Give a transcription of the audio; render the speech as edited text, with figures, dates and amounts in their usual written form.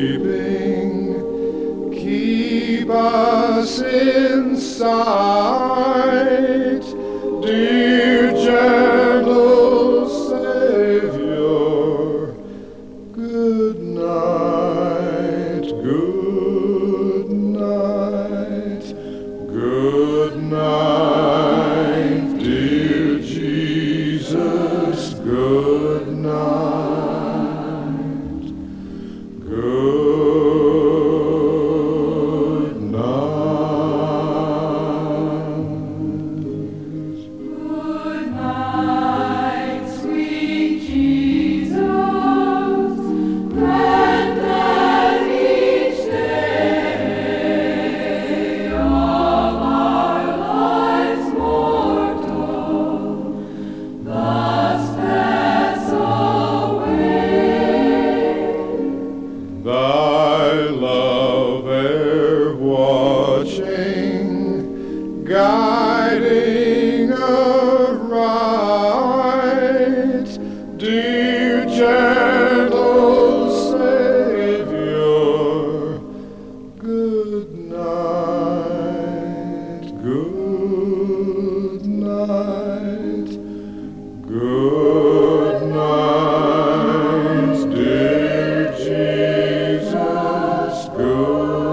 keeping, keep us in sight, dear gentle Savior. Good night, good night, good night, dear Jesus, good night. Good night. Good night, sweet Jesus. Grant that each day of our lives mortal thus pass away. Thy love e'er watching, guiding aright, dear gentle Savior. Good night, good night, good night, dear Jesus, good